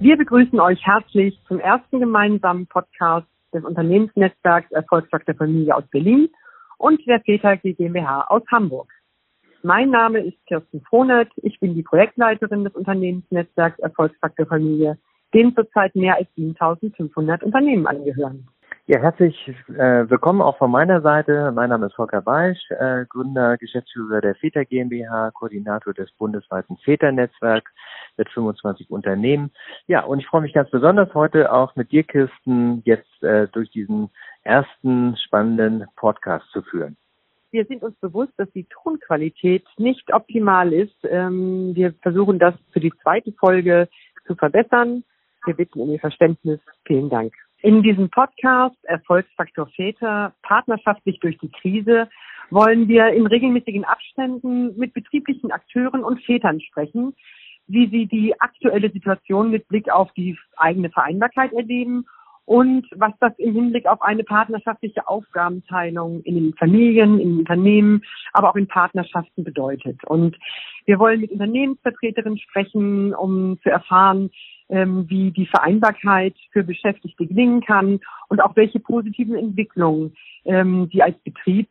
Wir begrüßen euch herzlich zum ersten gemeinsamen Podcast des Unternehmensnetzwerks Erfolgsfaktor Familie aus Berlin und der Väter GmbH aus Hamburg. Mein Name ist Kirsten Frohnert, ich bin die Projektleiterin des Unternehmensnetzwerks Erfolgsfaktor Familie, dem zurzeit mehr als 7.500 Unternehmen angehören. Ja, herzlich willkommen auch von meiner Seite. Mein Name ist Volker Beisch, Gründer, Geschäftsführer der Väter GmbH, Koordinator des bundesweiten Väternetzwerks mit 25 Unternehmen. Ja, und ich freue mich ganz besonders heute auch mit dir, Kirsten, jetzt durch diesen ersten spannenden Podcast zu führen. Wir sind uns bewusst, dass die Tonqualität nicht optimal ist. Wir versuchen das für die zweite Folge zu verbessern. Wir bitten um Ihr Verständnis. Vielen Dank. In diesem Podcast Erfolgsfaktor Väter, partnerschaftlich durch die Krise, wollen wir in regelmäßigen Abständen mit betrieblichen Akteuren und Vätern sprechen, wie sie die aktuelle Situation mit Blick auf die eigene Vereinbarkeit erleben und was das im Hinblick auf eine partnerschaftliche Aufgabenteilung in den Familien, in Unternehmen, aber auch in Partnerschaften bedeutet. Und wir wollen mit Unternehmensvertreterinnen sprechen, um zu erfahren, wie die Vereinbarkeit für Beschäftigte gelingen kann und auch welche positiven Entwicklungen die als Betrieb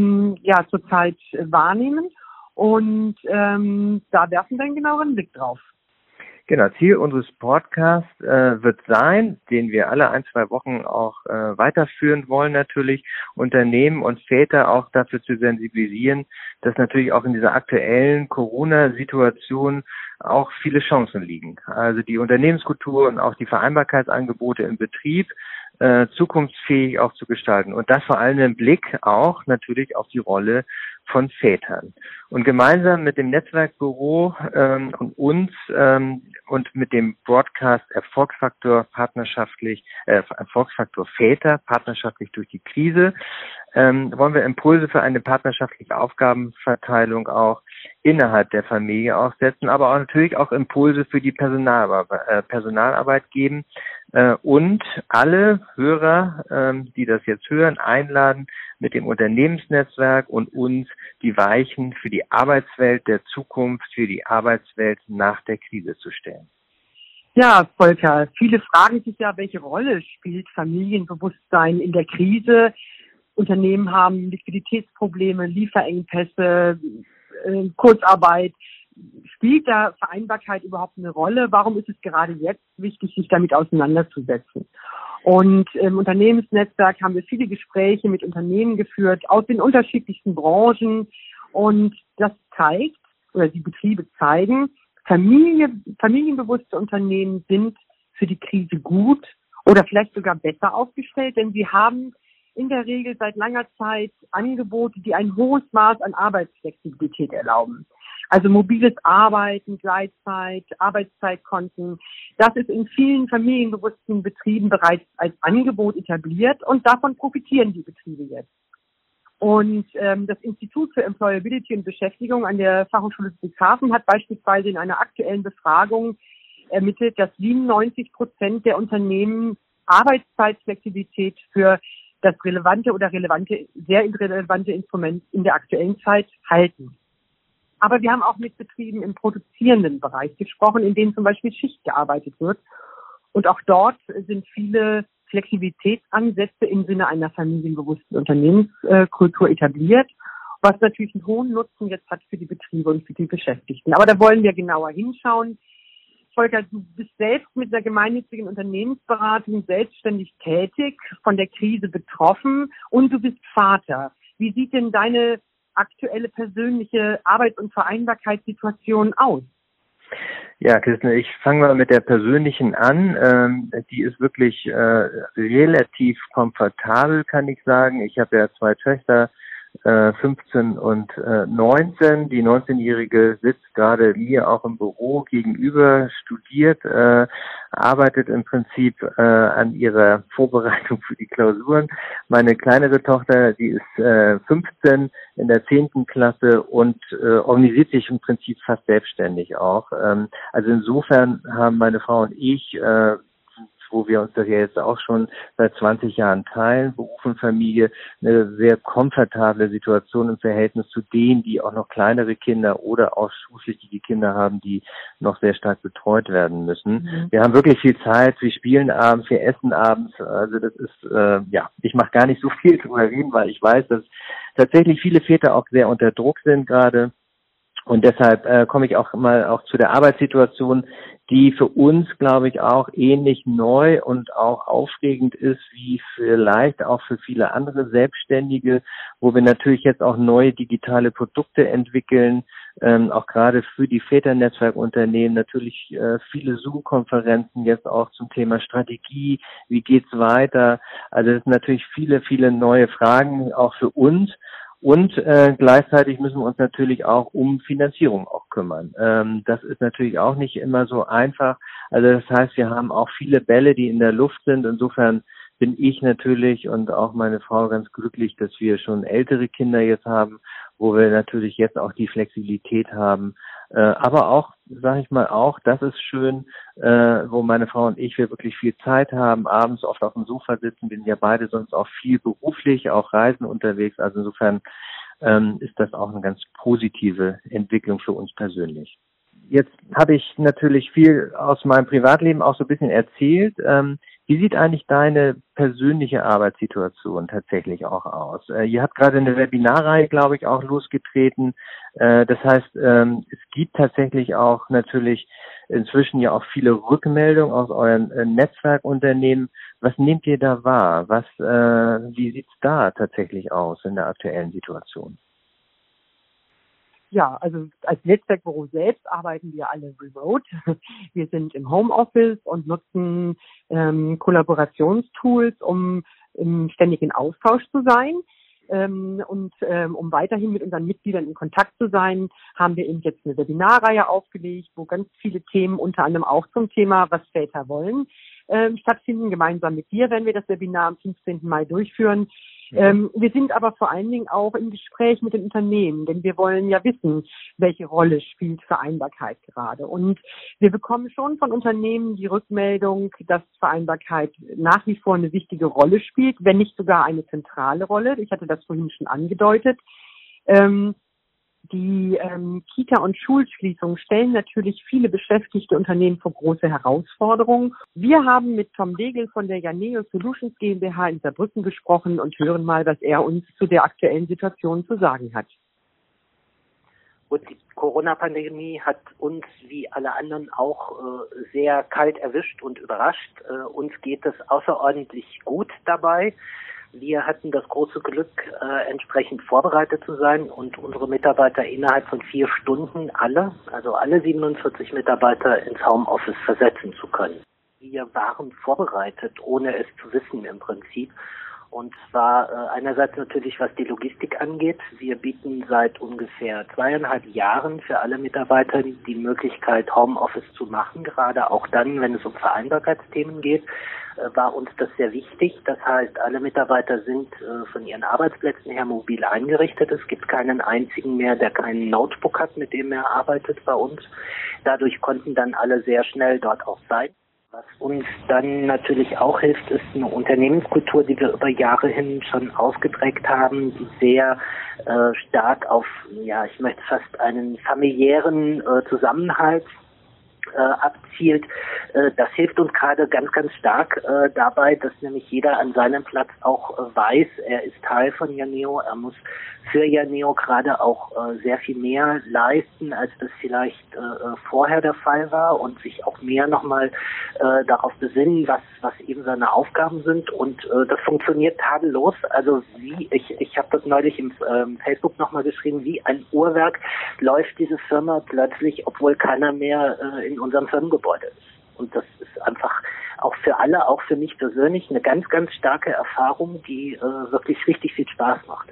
zurzeit wahrnehmen. Und da werfen wir einen genaueren Blick drauf. Genau, Ziel unseres Podcasts wird sein, den wir alle 1-2 Wochen auch weiterführen wollen natürlich, Unternehmen und Väter auch dafür zu sensibilisieren, dass natürlich auch in dieser aktuellen Corona-Situation auch viele Chancen liegen. Also die Unternehmenskultur und auch die Vereinbarkeitsangebote im Betrieb zukunftsfähig auch zu gestalten. Und das vor allem im Blick auch natürlich auf die Rolle von Vätern. Und gemeinsam mit dem Netzwerkbüro und uns und mit dem Broadcast Erfolgsfaktor Erfolgsfaktor Väter, partnerschaftlich durch die Krise, wollen wir Impulse für eine partnerschaftliche Aufgabenverteilung auch innerhalb der Familie auch setzen, aber auch natürlich auch Impulse für die Personalarbeit geben und alle Hörer, die das jetzt hören, einladen, mit dem Unternehmensnetzwerk und uns die Weichen für die Arbeitswelt der Zukunft, für die Arbeitswelt nach der Krise zu stellen. Ja, Volker, viele fragen sich ja, welche Rolle spielt Familienbewusstsein in der Krise? Unternehmen haben Liquiditätsprobleme, Lieferengpässe, Kurzarbeit. Spielt da Vereinbarkeit überhaupt eine Rolle? Warum ist es gerade jetzt wichtig, sich damit auseinanderzusetzen? Und im Unternehmensnetzwerk haben wir viele Gespräche mit Unternehmen geführt aus den unterschiedlichsten Branchen. Und das zeigt, oder die Betriebe zeigen, familienbewusste Unternehmen sind für die Krise gut oder vielleicht sogar besser aufgestellt, denn sie haben in der Regel seit langer Zeit Angebote, die ein hohes Maß an Arbeitsflexibilität erlauben. Also mobiles Arbeiten, Gleitzeit, Arbeitszeitkonten. Das ist in vielen familienbewussten Betrieben bereits als Angebot etabliert und davon profitieren die Betriebe jetzt. Und das Institut für Employability und Beschäftigung an der Fachhochschule Ludwigshafen hat beispielsweise in einer aktuellen Befragung ermittelt, dass 97% der Unternehmen Arbeitszeitflexibilität für das sehr relevante Instrument in der aktuellen Zeit halten. Aber wir haben auch mit Betrieben im produzierenden Bereich gesprochen, in denen zum Beispiel Schicht gearbeitet wird. Und auch dort sind viele Flexibilitätsansätze im Sinne einer familienbewussten Unternehmenskultur etabliert, was natürlich einen hohen Nutzen jetzt hat für die Betriebe und für die Beschäftigten. Aber da wollen wir genauer hinschauen. Volker, du bist selbst mit der gemeinnützigen Unternehmensberatung selbstständig tätig, von der Krise betroffen und du bist Vater. Wie sieht denn deine aktuelle persönliche Arbeits- und Vereinbarkeitssituation aus? Ja, Kirsten, ich fange mal mit der persönlichen an. Die ist wirklich relativ komfortabel, kann ich sagen. Ich habe ja 2 Töchter, 15 und 19. Die 19-Jährige sitzt gerade mir auch im Büro gegenüber, studiert, arbeitet im Prinzip an ihrer Vorbereitung für die Klausuren. Meine kleinere Tochter, die ist 15 in der 10. Klasse und organisiert sich im Prinzip fast selbstständig auch. Also insofern haben meine Frau und ich wo wir uns das ja jetzt auch schon seit 20 Jahren teilen, Beruf und Familie, eine sehr komfortable Situation im Verhältnis zu denen, die auch noch kleinere Kinder oder auch schulpflichtige Kinder haben, die noch sehr stark betreut werden müssen. Wir haben wirklich viel Zeit, wir spielen abends, wir essen abends, also das ist, ich mache gar nicht so viel drüber reden, weil ich weiß, dass tatsächlich viele Väter auch sehr unter Druck sind gerade. Und deshalb komme ich auch mal auch zu der Arbeitssituation, die für uns, glaube ich, auch ähnlich neu und auch aufregend ist, wie vielleicht auch für viele andere Selbstständige, wo wir natürlich jetzt auch neue digitale Produkte entwickeln, auch gerade für die Väternetzwerkunternehmen, natürlich viele Zoom-Konferenzen jetzt auch zum Thema Strategie, wie geht's weiter? Also es sind natürlich viele, viele neue Fragen auch für uns. Und gleichzeitig müssen wir uns natürlich auch um Finanzierung auch kümmern. Das ist natürlich auch nicht immer so einfach. Also das heißt, wir haben auch viele Bälle, die in der Luft sind. Insofern bin ich natürlich und auch meine Frau ganz glücklich, dass wir schon ältere Kinder jetzt haben, wo wir natürlich jetzt auch die Flexibilität haben. Aber auch, sage ich mal, auch, das ist schön, wo meine Frau und ich, wir wirklich viel Zeit haben, abends oft auf dem Sofa sitzen, wir sind ja beide sonst auch viel beruflich, auch Reisen unterwegs. Also insofern ist das auch eine ganz positive Entwicklung für uns persönlich. Jetzt habe ich natürlich viel aus meinem Privatleben auch so ein bisschen erzählt. Wie sieht eigentlich deine persönliche Arbeitssituation tatsächlich auch aus? Ihr habt gerade eine Webinarreihe, glaube ich, auch losgetreten. Das heißt, es gibt tatsächlich auch natürlich inzwischen ja auch viele Rückmeldungen aus euren Netzwerkunternehmen. Was nehmt ihr da wahr? Wie sieht's da tatsächlich aus in der aktuellen Situation? Ja, also als Netzwerkbüro selbst arbeiten wir alle remote. Wir sind im Homeoffice und nutzen Kollaborationstools, um im ständigen Austausch zu sein. Um weiterhin mit unseren Mitgliedern in Kontakt zu sein, haben wir eben jetzt eine Webinarreihe aufgelegt, wo ganz viele Themen, unter anderem auch zum Thema, was Väter wollen, stattfinden. Gemeinsam mit dir werden wir das Webinar am 15. Mai durchführen. Wir sind aber vor allen Dingen auch im Gespräch mit den Unternehmen, denn wir wollen ja wissen, welche Rolle spielt Vereinbarkeit gerade. Und wir bekommen schon von Unternehmen die Rückmeldung, dass Vereinbarkeit nach wie vor eine wichtige Rolle spielt, wenn nicht sogar eine zentrale Rolle. Ich hatte das vorhin schon angedeutet. Die Kita- und Schulschließungen stellen natürlich viele beschäftigte Unternehmen vor große Herausforderungen. Wir haben mit Tom Degel von der Janeo Solutions GmbH in Saarbrücken gesprochen und hören mal, was er uns zu der aktuellen Situation zu sagen hat. Und die Corona-Pandemie hat uns wie alle anderen auch sehr kalt erwischt und überrascht. Uns geht es außerordentlich gut dabei. Wir hatten das große Glück, entsprechend vorbereitet zu sein und unsere Mitarbeiter innerhalb von 4 Stunden alle 47 Mitarbeiter ins Homeoffice versetzen zu können. Wir waren vorbereitet, ohne es zu wissen im Prinzip. Und zwar einerseits natürlich, was die Logistik angeht. Wir bieten seit ungefähr 2,5 Jahren für alle Mitarbeiter die Möglichkeit, Homeoffice zu machen, gerade auch dann, wenn es um Vereinbarkeitsthemen geht. War uns das sehr wichtig. Das heißt, alle Mitarbeiter sind von ihren Arbeitsplätzen her mobil eingerichtet. Es gibt keinen einzigen mehr, der keinen Notebook hat, mit dem er arbeitet bei uns. Dadurch konnten dann alle sehr schnell dort auch sein. Was uns dann natürlich auch hilft, ist eine Unternehmenskultur, die wir über Jahre hin schon ausgeprägt haben, die sehr stark auf, ich möchte fast einen familiären Zusammenhalt abzielt. Das hilft uns gerade ganz, ganz stark dabei, dass nämlich jeder an seinem Platz auch weiß, er ist Teil von Janeo, er muss für Janeo gerade auch sehr viel mehr leisten, als das vielleicht vorher der Fall war und sich auch mehr nochmal darauf besinnen, was eben seine Aufgaben sind und das funktioniert tadellos. Also ich habe das neulich im Facebook nochmal geschrieben, wie ein Uhrwerk läuft diese Firma plötzlich, obwohl keiner mehr in unserem Firmengebäude ist. Und das ist einfach auch für alle, auch für mich persönlich, eine ganz, ganz starke Erfahrung, die wirklich richtig viel Spaß macht.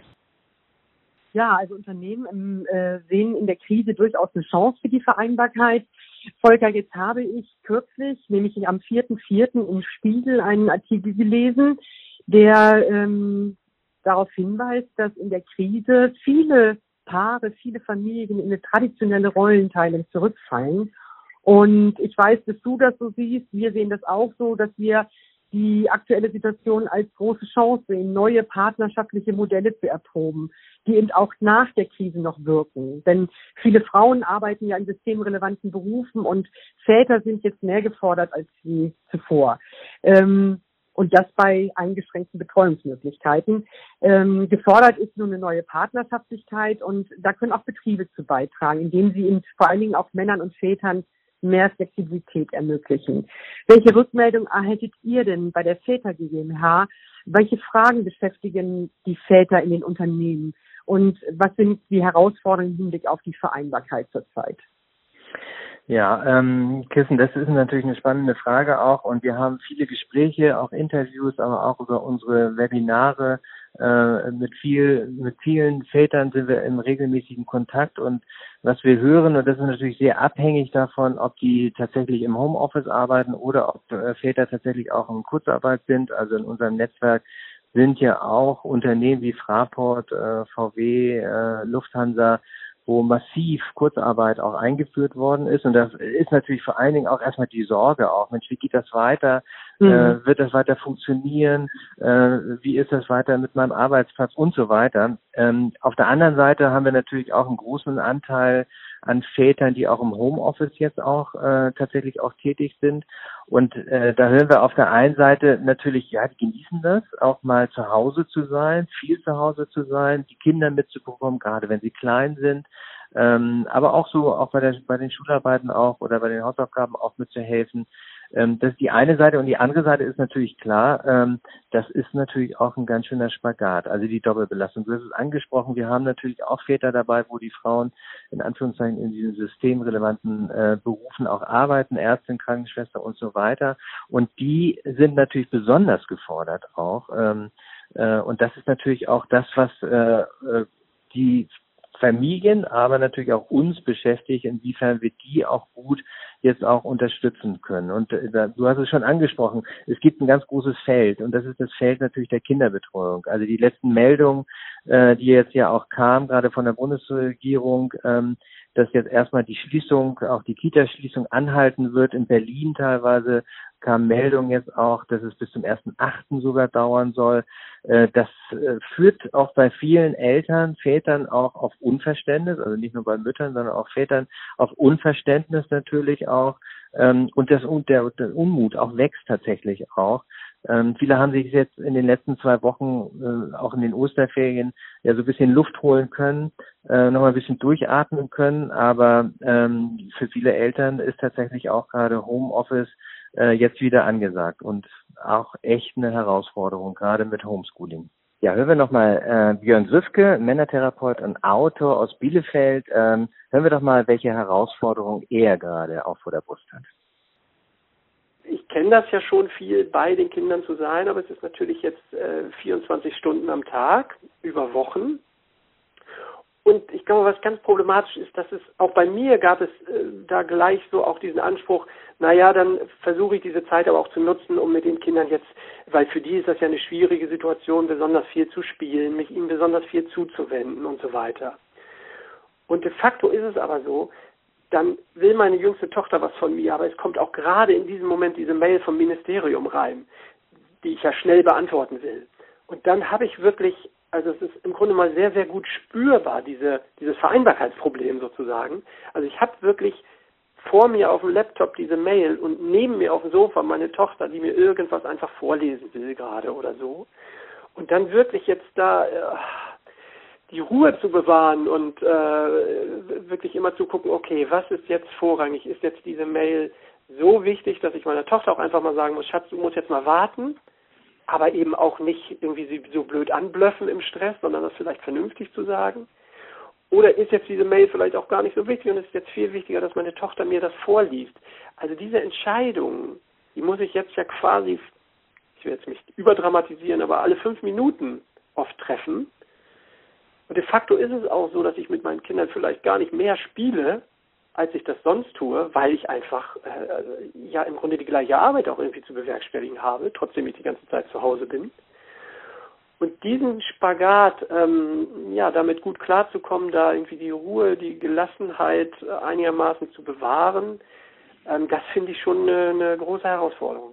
Ja, also Unternehmen sehen in der Krise durchaus eine Chance für die Vereinbarkeit. Volker, jetzt habe ich kürzlich, nämlich am 4.4. im Spiegel einen Artikel gelesen, der darauf hinweist, dass in der Krise viele Paare, viele Familien in eine traditionelle Rollenteilung zurückfallen Und ich weiß, dass du das so siehst. Wir sehen das auch so, dass wir die aktuelle Situation als große Chance sehen, neue partnerschaftliche Modelle zu erproben, die eben auch nach der Krise noch wirken. Denn viele Frauen arbeiten ja in systemrelevanten Berufen und Väter sind jetzt mehr gefordert als je zuvor. Und das bei eingeschränkten Betreuungsmöglichkeiten. Gefordert ist nun eine neue Partnerschaftlichkeit und da können auch Betriebe zu beitragen, indem sie eben vor allen Dingen auch Männern und Vätern mehr Flexibilität ermöglichen. Welche Rückmeldung erhaltet ihr denn bei der Väter GmbH? Welche Fragen beschäftigen die Väter in den Unternehmen? Und was sind die Herausforderungen im Hinblick auf die Vereinbarkeit zurzeit? Ja, Kirsten, das ist natürlich eine spannende Frage auch und wir haben viele Gespräche, auch Interviews, aber auch über unsere Webinare mit vielen Vätern sind wir im regelmäßigen Kontakt und was wir hören, und das ist natürlich sehr abhängig davon, ob die tatsächlich im Homeoffice arbeiten oder ob Väter tatsächlich auch in Kurzarbeit sind. Also in unserem Netzwerk sind ja auch Unternehmen wie Fraport, VW, Lufthansa, wo massiv Kurzarbeit auch eingeführt worden ist. Und das ist natürlich vor allen Dingen auch erstmal die Sorge auch. Mensch, wie geht das weiter? Wird das weiter funktionieren? Wie ist das weiter mit meinem Arbeitsplatz und so weiter? Auf der anderen Seite haben wir natürlich auch einen großen Anteil an Vätern, die auch im Homeoffice jetzt auch tatsächlich auch tätig sind. Und da hören wir auf der einen Seite natürlich, ja, die genießen das, auch mal zu Hause zu sein, viel zu Hause zu sein, die Kinder mitzubekommen, gerade wenn sie klein sind. Aber auch so, auch bei den Schularbeiten auch oder bei den Hausaufgaben auch mitzuhelfen. Das ist die eine Seite und die andere Seite ist natürlich klar, das ist natürlich auch ein ganz schöner Spagat, also die Doppelbelastung. Du hast es angesprochen, wir haben natürlich auch Väter dabei, wo die Frauen in Anführungszeichen in diesen systemrelevanten Berufen auch arbeiten, Ärztin, Krankenschwester und so weiter. Und die sind natürlich besonders gefordert auch. Und das ist natürlich auch das, was die Familien, aber natürlich auch uns beschäftigt, inwiefern wir die auch gut jetzt auch unterstützen können. Und du hast es schon angesprochen, es gibt ein ganz großes Feld und das ist das Feld natürlich der Kinderbetreuung. Also die letzten Meldungen, die jetzt ja auch kamen, gerade von der Bundesregierung, dass jetzt erstmal die Schließung, auch die Kita-Schließung anhalten wird. In Berlin teilweise kam Meldung jetzt auch, dass es bis zum 1.8. sogar dauern soll. Das führt auch bei vielen Eltern, Vätern auch auf Unverständnis, also nicht nur bei Müttern, sondern auch Vätern auf Unverständnis natürlich auch. Und der Unmut auch wächst tatsächlich auch. Viele haben sich jetzt in den letzten 2 Wochen, auch in den Osterferien, ja so ein bisschen Luft holen können, nochmal ein bisschen durchatmen können. Aber für viele Eltern ist tatsächlich auch gerade Homeoffice jetzt wieder angesagt und auch echt eine Herausforderung, gerade mit Homeschooling. Ja, hören wir nochmal Björn Süfke, Männertherapeut und Autor aus Bielefeld. Hören wir doch mal, welche Herausforderung er gerade auch vor der Brust hat. Ich kenne das ja schon viel, bei den Kindern zu sein, aber es ist natürlich jetzt 24 Stunden am Tag, über Wochen. Und ich glaube, was ganz problematisch ist, dass es auch bei mir gab es da gleich so auch diesen Anspruch, naja, dann versuche ich diese Zeit aber auch zu nutzen, um mit den Kindern jetzt, weil für die ist das ja eine schwierige Situation, besonders viel zu spielen, mich ihnen besonders viel zuzuwenden und so weiter. Und de facto ist es aber so, dann will meine jüngste Tochter was von mir, aber es kommt auch gerade in diesem Moment diese Mail vom Ministerium rein, die ich ja schnell beantworten will. Und dann habe ich wirklich, also es ist im Grunde mal sehr, sehr gut spürbar, dieses Vereinbarkeitsproblem sozusagen. Also ich habe wirklich vor mir auf dem Laptop diese Mail und neben mir auf dem Sofa meine Tochter, die mir irgendwas einfach vorlesen will gerade oder so. Und dann wirklich jetzt da die Ruhe zu bewahren und wirklich immer zu gucken, okay, was ist jetzt vorrangig? Ist jetzt diese Mail so wichtig, dass ich meiner Tochter auch einfach mal sagen muss, Schatz, du musst jetzt mal warten, aber eben auch nicht irgendwie sie so blöd anblöffen im Stress, sondern das vielleicht vernünftig zu sagen? Oder ist jetzt diese Mail vielleicht auch gar nicht so wichtig und es ist jetzt viel wichtiger, dass meine Tochter mir das vorliest? Also diese Entscheidung, die muss ich jetzt ja quasi, ich will jetzt nicht überdramatisieren, aber alle 5 Minuten oft treffen. Und de facto ist es auch so, dass ich mit meinen Kindern vielleicht gar nicht mehr spiele, als ich das sonst tue, weil ich einfach ja im Grunde die gleiche Arbeit auch irgendwie zu bewerkstelligen habe, trotzdem ich die ganze Zeit zu Hause bin. Und diesen Spagat, ja, damit gut klarzukommen, da irgendwie die Ruhe, die Gelassenheit einigermaßen zu bewahren, Das finde ich schon eine große Herausforderung.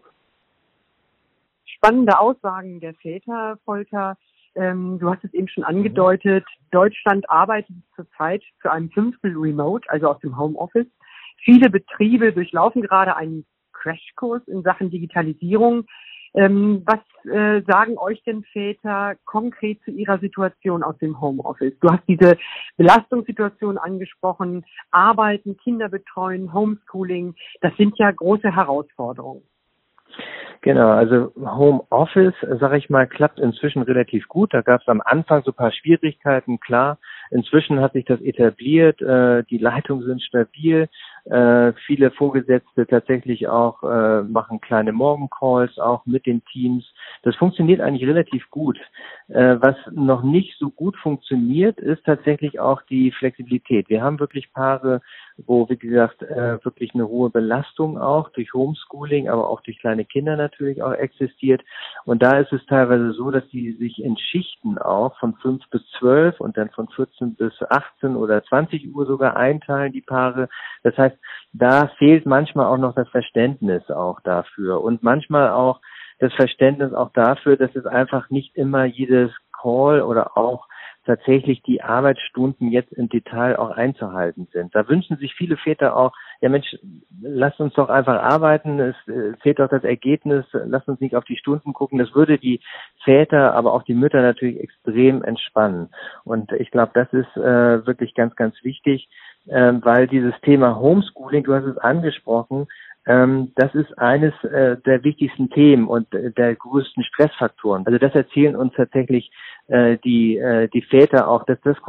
Spannende Aussagen der Väter, Volker. Du hast es eben schon angedeutet, Deutschland arbeitet zurzeit für ein Fünftel remote, also aus dem Homeoffice. Viele Betriebe durchlaufen gerade einen Crashkurs in Sachen Digitalisierung. Was sagen euch denn Väter konkret zu ihrer Situation aus dem Homeoffice? Du hast diese Belastungssituation angesprochen, Arbeiten, Kinder betreuen, Homeschooling. Das sind ja große Herausforderungen. Genau, also Homeoffice, sage ich mal, klappt inzwischen relativ gut. Da gab es am Anfang so ein paar Schwierigkeiten, klar. Inzwischen hat sich das etabliert, die Leitungen sind stabil. Viele Vorgesetzte tatsächlich auch machen kleine Morgencalls auch mit den Teams. Das funktioniert eigentlich relativ gut. Was noch nicht so gut funktioniert, ist tatsächlich auch die Flexibilität. Wir haben wirklich Paare, wo, wie gesagt, wirklich eine hohe Belastung auch durch Homeschooling, aber auch durch kleine Kinder natürlich auch existiert. Und da ist es teilweise so, dass die sich in Schichten auch von 5 bis 12 und dann von 14 bis 18 oder 20 Uhr sogar einteilen, die Paare. Das heißt, da fehlt manchmal auch noch das Verständnis auch dafür und manchmal auch das Verständnis auch dafür, dass es einfach nicht immer jedes Call oder auch tatsächlich die Arbeitsstunden jetzt im Detail auch einzuhalten sind. Da wünschen sich viele Väter auch, ja Mensch, lasst uns doch einfach arbeiten, es fehlt doch das Ergebnis, lasst uns nicht auf die Stunden gucken. Das würde die Väter, aber auch die Mütter natürlich extrem entspannen. Und ich glaube, das ist wirklich ganz, ganz wichtig, weil dieses Thema Homeschooling, du hast es angesprochen, das ist eines der wichtigsten Themen und der größten Stressfaktoren. Also das erzählen uns tatsächlich die Väter auch, dass das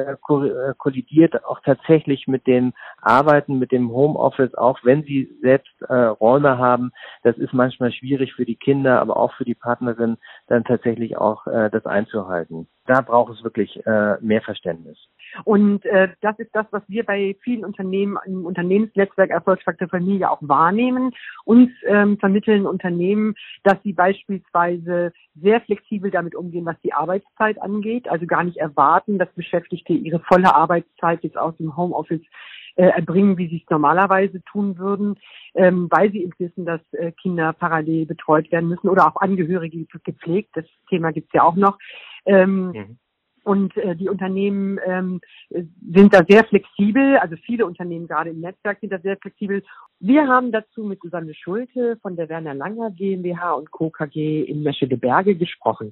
kollidiert auch tatsächlich mit dem Arbeiten, mit dem Homeoffice, auch wenn sie selbst Räume haben. Das ist manchmal schwierig für die Kinder, aber auch für die Partnerin, dann tatsächlich auch das einzuhalten. Da braucht es wirklich mehr Verständnis. Und das ist das, was wir bei vielen Unternehmen im Unternehmensnetzwerk Erfolgsfaktor Familie auch wahrnehmen. Uns vermitteln Unternehmen, dass sie beispielsweise sehr flexibel damit umgehen, was die Arbeitszeit angeht. Also gar nicht erwarten, dass Beschäftigte ihre volle Arbeitszeit jetzt aus dem Homeoffice erbringen, wie sie es normalerweise tun würden, weil sie eben wissen, dass Kinder parallel betreut werden müssen oder auch Angehörige gepflegt. Das Thema gibt's ja auch noch. Und die Unternehmen sind da sehr flexibel, also viele Unternehmen gerade im Netzwerk sind da sehr flexibel. Wir haben dazu mit Susanne Schulte von der Werner Langer GmbH und Co. KG in Meschede-Berge gesprochen.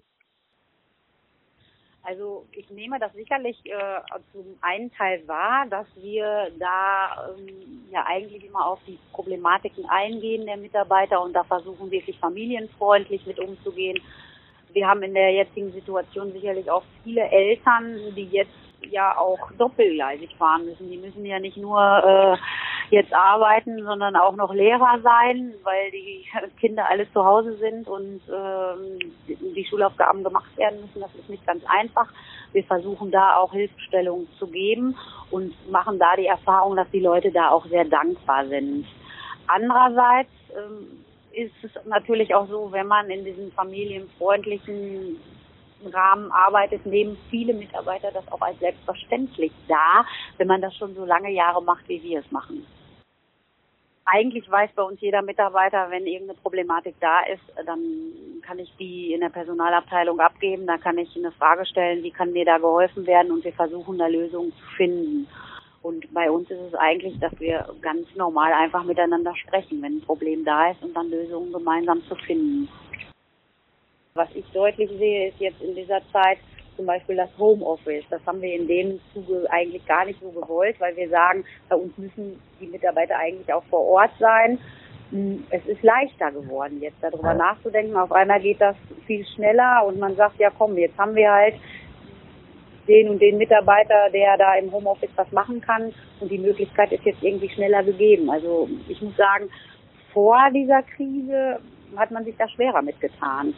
Also ich nehme das sicherlich zum einen Teil wahr, dass wir da ja eigentlich immer auf die Problematiken eingehen der Mitarbeiter und da versuchen wirklich familienfreundlich mit umzugehen. Wir haben in der jetzigen Situation sicherlich auch viele Eltern, die jetzt ja auch doppelgleisig fahren müssen. Die müssen ja nicht nur jetzt arbeiten, sondern auch noch Lehrer sein, weil die Kinder alle zu Hause sind und die Schulaufgaben gemacht werden müssen. Das ist nicht ganz einfach. Wir versuchen da auch Hilfestellung zu geben und machen da die Erfahrung, dass die Leute da auch sehr dankbar sind. Andererseits ist es natürlich auch so, wenn man in diesem familienfreundlichen Rahmen arbeitet, nehmen viele Mitarbeiter das auch als selbstverständlich dar, wenn man das schon so lange Jahre macht, wie wir es machen. Eigentlich weiß bei uns jeder Mitarbeiter, wenn irgendeine Problematik da ist, dann kann ich die in der Personalabteilung abgeben, dann kann ich eine Frage stellen, wie kann mir da geholfen werden und wir versuchen da Lösungen zu finden. Und bei uns ist es eigentlich, dass wir ganz normal einfach miteinander sprechen, wenn ein Problem da ist und dann Lösungen gemeinsam zu finden. Was ich deutlich sehe, ist jetzt in dieser Zeit zum Beispiel das Homeoffice. Das haben wir in dem Zuge eigentlich gar nicht so gewollt, weil wir sagen, bei uns müssen die Mitarbeiter eigentlich auch vor Ort sein. Es ist leichter geworden, jetzt darüber nachzudenken. Auf einmal geht das viel schneller und man sagt, ja komm, jetzt haben wir halt den und den Mitarbeiter, der da im Homeoffice was machen kann und die Möglichkeit ist jetzt irgendwie schneller gegeben. Also ich muss sagen, vor dieser Krise hat man sich da schwerer mitgetan.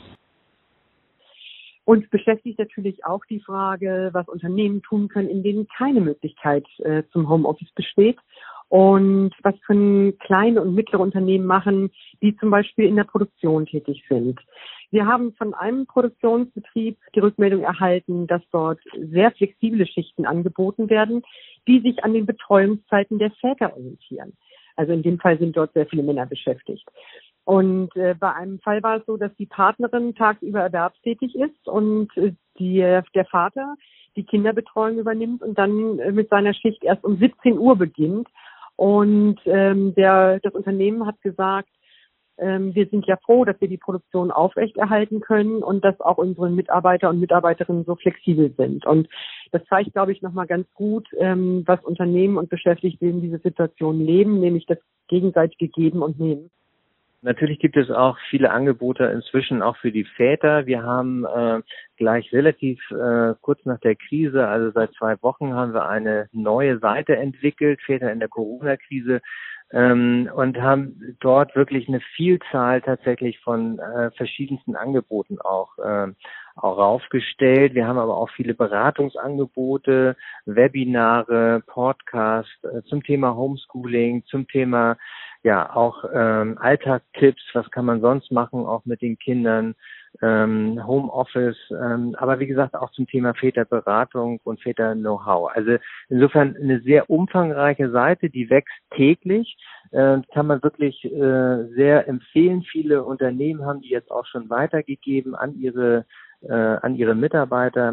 Uns beschäftigt natürlich auch die Frage, was Unternehmen tun können, in denen keine Möglichkeit zum Homeoffice besteht. Und was können kleine und mittlere Unternehmen machen, die zum Beispiel in der Produktion tätig sind. Wir haben von einem Produktionsbetrieb die Rückmeldung erhalten, dass dort sehr flexible Schichten angeboten werden, die sich an den Betreuungszeiten der Väter orientieren. Also in dem Fall sind dort sehr viele Männer beschäftigt. Und bei einem Fall war es so, dass die Partnerin tagsüber erwerbstätig ist und der Vater die Kinderbetreuung übernimmt und dann mit seiner Schicht erst um 17 Uhr beginnt. Und das Unternehmen hat gesagt, wir sind ja froh, dass wir die Produktion aufrechterhalten können und dass auch unsere Mitarbeiter und Mitarbeiterinnen so flexibel sind. Und das zeigt, glaube ich, nochmal ganz gut, was Unternehmen und Beschäftigte in dieser Situation leben, nämlich das gegenseitige Geben und Nehmen. Natürlich gibt es auch viele Angebote inzwischen auch für die Väter. Wir haben gleich relativ kurz nach der Krise, also seit 2 Wochen, haben wir eine neue Seite entwickelt, Väter in der Corona-Krise, und haben dort wirklich eine Vielzahl tatsächlich von verschiedensten Angeboten auch aufgestellt. Wir haben aber auch viele Beratungsangebote, Webinare, Podcasts zum Thema Homeschooling, zum Thema auch Alltagstipps, was kann man sonst machen, auch mit den Kindern, Homeoffice, aber wie gesagt auch zum Thema Väterberatung und Väter-Know-how. Also insofern eine sehr umfangreiche Seite, die wächst täglich, kann man wirklich sehr empfehlen. Viele Unternehmen haben die jetzt auch schon weitergegeben an ihre Mitarbeiter.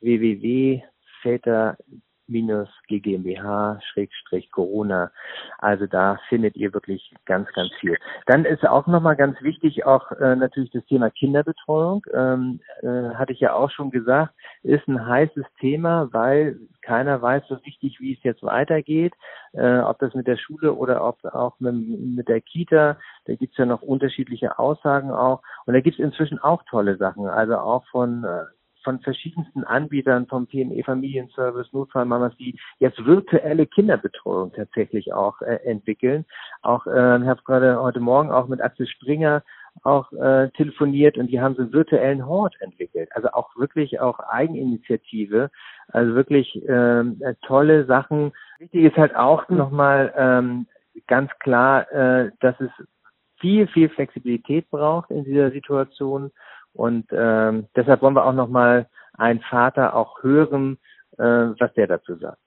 www.väter-GmbH/Corona. Also da findet ihr wirklich ganz, ganz viel. Dann ist auch nochmal ganz wichtig auch natürlich das Thema Kinderbetreuung. Hatte ich ja auch schon gesagt, ist ein heißes Thema, weil keiner weiß so richtig, wie es jetzt weitergeht. Ob das mit der Schule oder ob auch mit der Kita, da gibt es ja noch unterschiedliche Aussagen auch. Und da gibt es inzwischen auch tolle Sachen, also auch von verschiedensten Anbietern, vom PNE Familienservice, Notfallmamas, die jetzt virtuelle Kinderbetreuung tatsächlich auch entwickeln. Auch ich habe gerade heute Morgen auch mit Axel Springer auch telefoniert und die haben so einen virtuellen Hort entwickelt. Also auch wirklich auch Eigeninitiative. Also wirklich tolle Sachen. Wichtig ist halt auch nochmal ganz klar, dass es viel, viel Flexibilität braucht in dieser Situation. Und deshalb wollen wir auch nochmal einen Vater auch hören, was der dazu sagt.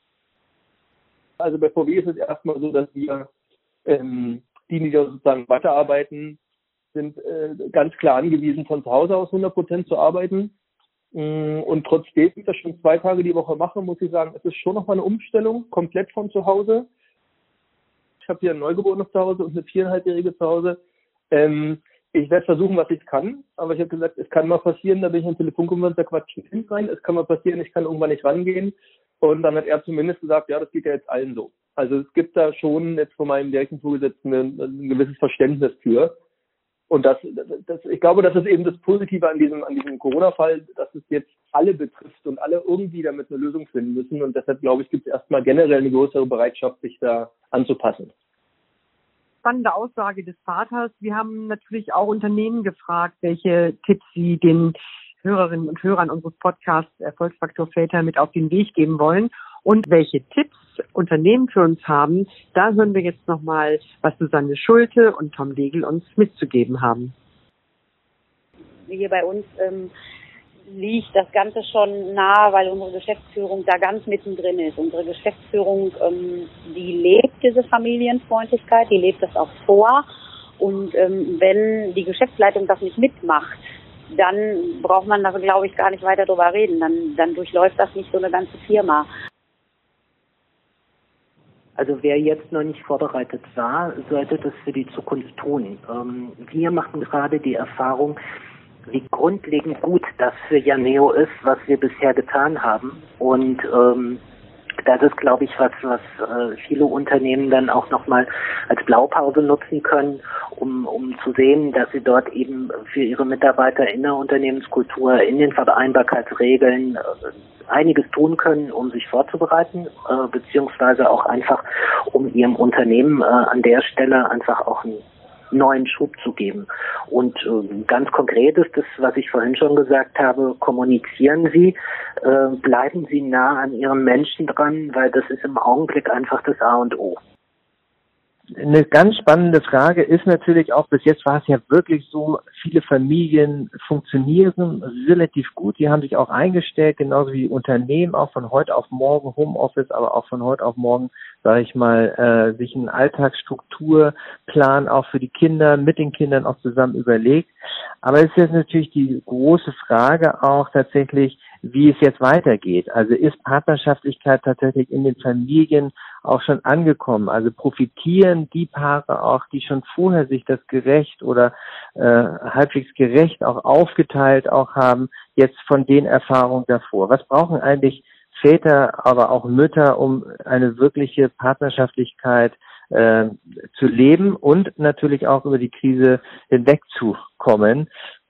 Also bei VW ist es erstmal so, dass wir, die sozusagen weiterarbeiten, sind ganz klar angewiesen, von zu Hause aus 100% zu arbeiten. Und trotzdem ich das schon 2 Tage die Woche mache, muss ich sagen, es ist schon nochmal eine Umstellung, komplett von zu Hause. Ich habe hier ein Neugeborenes zu Hause und eine 4,5-Jährige zu Hause. Ich werde versuchen, was ich kann, aber ich habe gesagt, es kann mal passieren, da bin ich am Telefonkonferenz, da quatscht ein Kind rein, es kann mal passieren, ich kann irgendwann nicht rangehen. Und dann hat er zumindest gesagt, ja, das geht ja jetzt allen so. Also es gibt da schon jetzt von meinem direkten Vorgesetzten ein gewisses Verständnis für. Und ich glaube, das ist eben das Positive an diesem Corona-Fall, dass es jetzt alle betrifft und alle irgendwie damit eine Lösung finden müssen. Und deshalb, glaube ich, gibt es erstmal generell eine größere Bereitschaft, sich da anzupassen. Spannende Aussage des Vaters. Wir haben natürlich auch Unternehmen gefragt, welche Tipps sie den Hörerinnen und Hörern unseres Podcasts Erfolgsfaktor Väter mit auf den Weg geben wollen und welche Tipps Unternehmen für uns haben. Da hören wir jetzt nochmal, was Susanne Schulte und Tom Legel uns mitzugeben haben. Hier bei uns liegt das Ganze schon nahe, weil unsere Geschäftsführung da ganz mittendrin ist. Unsere Geschäftsführung, die lebt diese Familienfreundlichkeit, die lebt das auch vor. Und wenn die Geschäftsleitung das nicht mitmacht, dann braucht man da, glaube ich, gar nicht weiter drüber reden. Dann durchläuft das nicht so eine ganze Firma. Also wer jetzt noch nicht vorbereitet war, sollte das für die Zukunft tun. Wir machen gerade die Erfahrung, wie grundlegend gut das für Janeo ist, was wir bisher getan haben. Und das ist, glaube ich, was viele Unternehmen dann auch nochmal als Blaupause nutzen können, um zu sehen, dass sie dort eben für ihre Mitarbeiter in der Unternehmenskultur, in den Vereinbarkeitsregeln einiges tun können, um sich vorzubereiten, beziehungsweise auch einfach, um ihrem Unternehmen an der Stelle einfach auch einen neuen Schub zu geben. Und ganz konkret ist das, was ich vorhin schon gesagt habe, kommunizieren Sie, bleiben Sie nah an Ihren Menschen dran, weil das ist im Augenblick einfach das A und O. Eine ganz spannende Frage ist natürlich auch, bis jetzt war es ja wirklich so, viele Familien funktionieren relativ gut, die haben sich auch eingestellt, genauso wie Unternehmen, auch von heute auf morgen, Homeoffice, aber auch von heute auf morgen, sage ich mal, sich einen Alltagsstrukturplan auch für die Kinder, mit den Kindern auch zusammen überlegt. Aber es ist jetzt natürlich die große Frage auch tatsächlich, wie es jetzt weitergeht. Also ist Partnerschaftlichkeit tatsächlich in den Familien auch schon angekommen? Also profitieren die Paare auch, die schon vorher sich das gerecht oder halbwegs gerecht auch aufgeteilt auch haben, jetzt von den Erfahrungen davor? Was brauchen eigentlich Väter, aber auch Mütter, um eine wirkliche Partnerschaftlichkeit zu leben und natürlich auch über die Krise hinwegzukommen.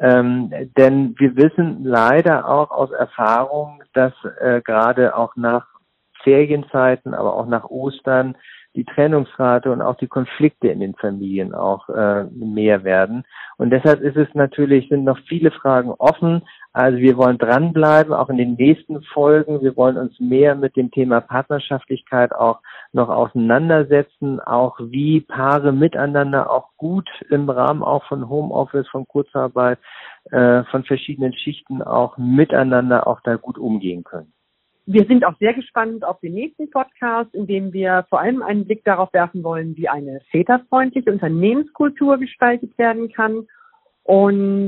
Denn wir wissen leider auch aus Erfahrung, dass gerade auch nach Ferienzeiten, aber auch nach Ostern die Trennungsrate und auch die Konflikte in den Familien auch mehr werden. Und deshalb sind noch viele Fragen offen. Also wir wollen dranbleiben, auch in den nächsten Folgen. Wir wollen uns mehr mit dem Thema Partnerschaftlichkeit auch noch auseinandersetzen, auch wie Paare miteinander auch gut im Rahmen auch von Homeoffice, von Kurzarbeit, von verschiedenen Schichten auch miteinander auch da gut umgehen können. Wir sind auch sehr gespannt auf den nächsten Podcast, in dem wir vor allem einen Blick darauf werfen wollen, wie eine väterfreundliche Unternehmenskultur gestaltet werden kann. Und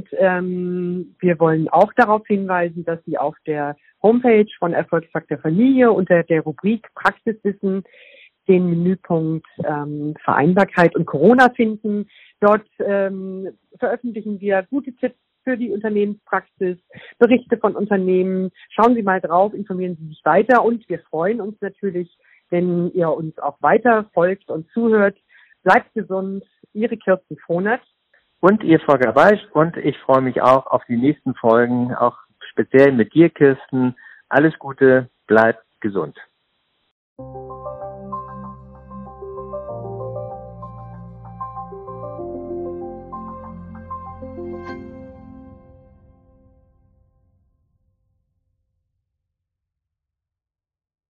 wir wollen auch darauf hinweisen, dass Sie auf der Homepage von Erfolgsfaktor Familie unter der Rubrik Praxiswissen den Menüpunkt Vereinbarkeit und Corona finden. Dort veröffentlichen wir gute Tipps für die Unternehmenspraxis, Berichte von Unternehmen. Schauen Sie mal drauf, informieren Sie sich weiter und wir freuen uns natürlich, wenn ihr uns auch weiter folgt und zuhört. Bleibt gesund, Ihre Kirsten Frohnert. Und ihr, Frau Gabaisch, und ich freue mich auch auf die nächsten Folgen, auch speziell mit dir, Kirsten. Alles Gute, bleibt gesund.